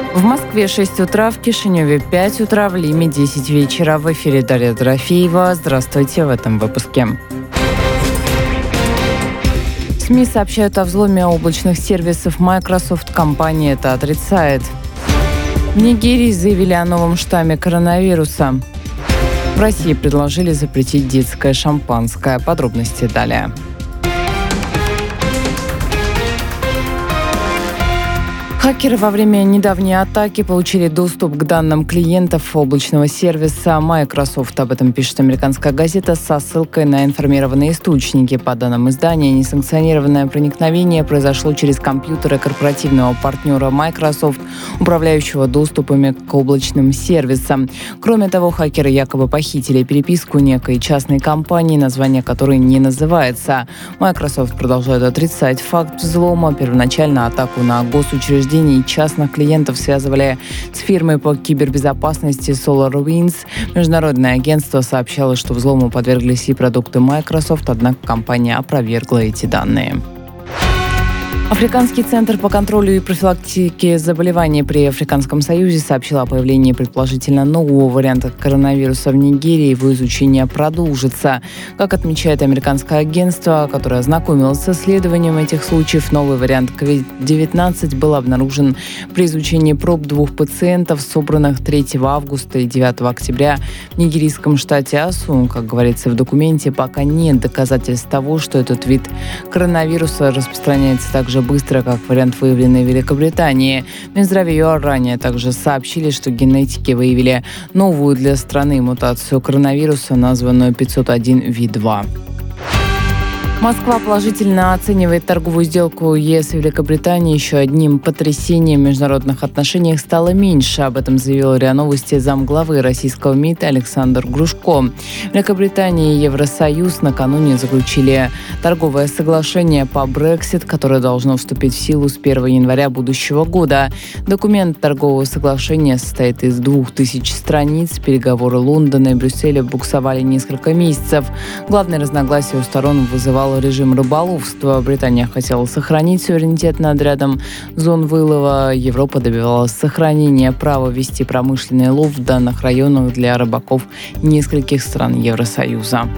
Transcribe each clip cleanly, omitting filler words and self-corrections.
В Москве 6 утра, в Кишиневе 5 утра, в Лиме 10 вечера. В эфире Дарья Дорофеева. Здравствуйте в этом выпуске. СМИ сообщают о взломе облачных сервисов Microsoft. Компания это отрицает. В Нигерии заявили о новом штамме коронавируса. В России предложили запретить детское шампанское. Подробности далее. Хакеры во время недавней атаки получили доступ к данным клиентов облачного сервиса Microsoft. Об этом пишет американская газета со ссылкой на информированные источники. По данным издания, несанкционированное проникновение произошло через компьютеры корпоративного партнера Microsoft, управляющего доступами к облачным сервисам. Кроме того, хакеры якобы похитили переписку некой частной компании, название которой не называется. Microsoft продолжает отрицать факт взлома. Первоначально атаку на госучреждения и частных клиентов связывали с фирмой по кибербезопасности SolarWinds. Международное агентство сообщало, что взлому подверглись и продукты Microsoft, однако компания опровергла эти данные. Африканский центр по контролю и профилактике заболеваний при Африканском союзе сообщил о появлении предположительно нового варианта коронавируса в Нигерии. Его изучение продолжится. Как отмечает американское агентство, которое ознакомилось с исследованием этих случаев, новый вариант COVID-19 был обнаружен при изучении проб 2 пациентов, собранных 3 августа и 9 октября в нигерийском штате Асу. Как говорится в документе, пока нет доказательств того, что этот вид коронавируса распространяется также быстро, как вариант, выявленный в Великобритании. Минздрав ЮАР ранее также сообщили, что генетики выявили новую для страны мутацию коронавируса, названную 501V2. Москва положительно оценивает торговую сделку ЕС и Великобритании. Еще одним потрясением в международных отношениях стало меньше. Об этом заявил РИА Новости замглавы российского МИД Александр Грушко. Великобритания и Евросоюз накануне заключили торговое соглашение по Brexit, которое должно вступить в силу с 1 января будущего года. Документ торгового соглашения состоит из 2000 страниц. Переговоры Лондона и Брюсселя буксовали несколько месяцев. Главное разногласие у сторон вызывало режим рыболовства. Британия хотела сохранить суверенитет над рядом зон вылова. Европа добивалась сохранения права вести промышленный лов в данных районах для рыбаков нескольких стран Евросоюза.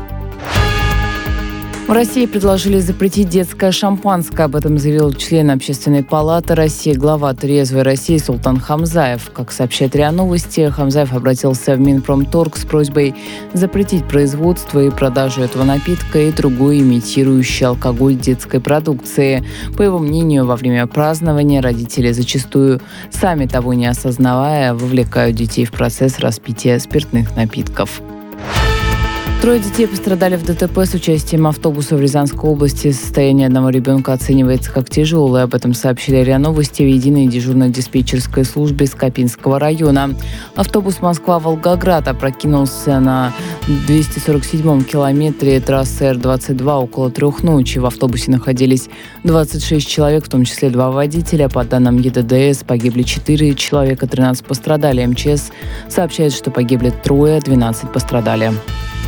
В России предложили запретить детское шампанское. Об этом заявил член Общественной палаты России, глава «Трезвой России» Султан Хамзаев. Как сообщает РИА Новости, Хамзаев обратился в Минпромторг с просьбой запретить производство и продажу этого напитка и другой имитирующей алкоголь детской продукции. По его мнению, во время празднования родители зачастую, сами того не осознавая, вовлекают детей в процесс распития спиртных напитков. 3 детей пострадали в ДТП с участием автобуса в Рязанской области. Состояние одного ребенка оценивается как тяжелое. Об этом сообщили РИА Новости в единой дежурно-диспетчерской службе Скопинского района. Автобус Москва-Волгоград опрокинулся на 247-м километре трассы Р-22 около 3 ночи. В автобусе находились 26 человек, в том числе 2 водителя. По данным ЕДДС, погибли 4 человека, 13 пострадали. МЧС сообщает, что погибли 3, 12 пострадали.